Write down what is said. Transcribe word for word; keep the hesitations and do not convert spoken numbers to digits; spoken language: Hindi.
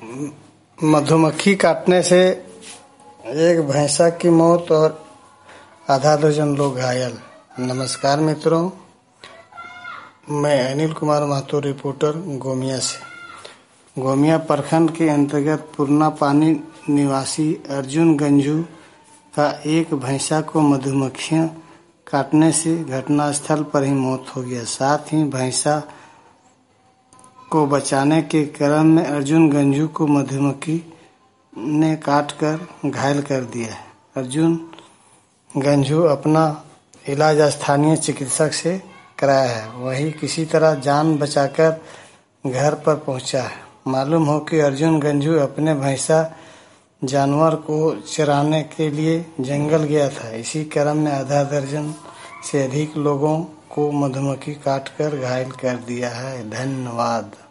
मधुमक्खी काटने से एक भैंसा की मौत और आधा दर्जन लोग घायल। नमस्कार मित्रों, मैं अनिल कुमार महतो, रिपोर्टर गोमिया से। गोमिया प्रखंड के अंतर्गत पुरना पानी निवासी अर्जुन गंजू का एक भैंसा को मधुमक्खियां काटने से घटनास्थल पर ही मौत हो गया। साथ ही भैंसा को बचाने के क्रम में अर्जुन गंजू को मधुमक्खी ने काटकर घायल कर दिया है। अर्जुन गंजू अपना इलाज स्थानीय चिकित्सक से कराया है, वही किसी तरह जान बचाकर घर पर पहुंचा है। मालूम हो कि अर्जुन गंजू अपने भैंसा जानवर को चराने के लिए जंगल गया था। इसी क्रम में आधा दर्जन से अधिक लोगों को मधुमक्खी काटकर घायल कर दिया है। धन्यवाद।